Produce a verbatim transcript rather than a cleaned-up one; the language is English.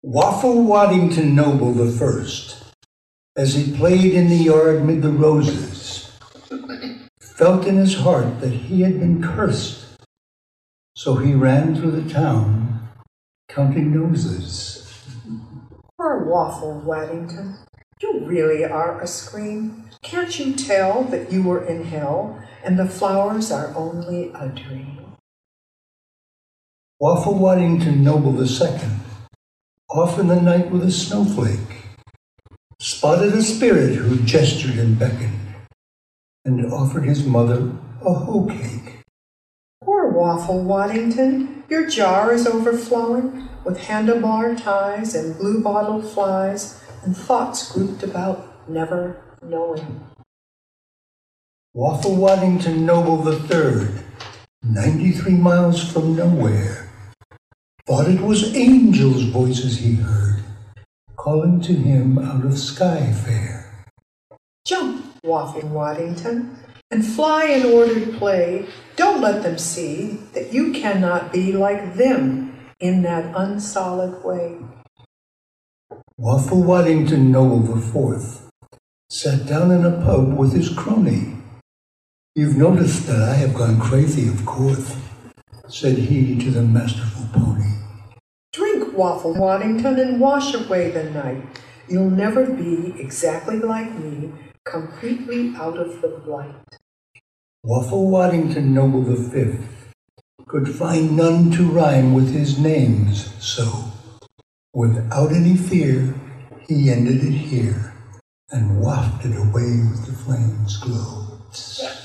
Waffle Waddington Noble the First, as he played in the yard mid the roses, felt in his heart that he had been cursed. So he ran through the town, counting noses. Poor Waffle Waddington, you really are a scream. Can't you tell that you were in hell, and the flowers are only a dream? Waffle Waddington Noble the Second, off in the night with a snowflake, spotted a spirit who gestured and beckoned, and offered his mother a hoe cake. Poor Waffle Waddington, your jar is overflowing with handlebar ties and blue bottle flies and thoughts grouped about never knowing. Waffle Waddington Noble the Third, ninety-three miles from nowhere, thought it was angels' voices he heard, calling to him out of sky fair. Jump, Waffle Waddington, and fly in ordered play. Don't let them see that you cannot be like them in that unsolid way. Waffle Waddington Noble the Fourth sat down in a pub with his crony. "You've noticed that I have gone crazy, of course," said he to the masterful pony. Drink, Waffle Waddington, and wash away the night. You'll never be exactly like me, completely out of the blight. Waffle Waddington Noble the Fifth could find none to rhyme with his names, so, without any fear, he ended it here and wafted away with the flames' glow.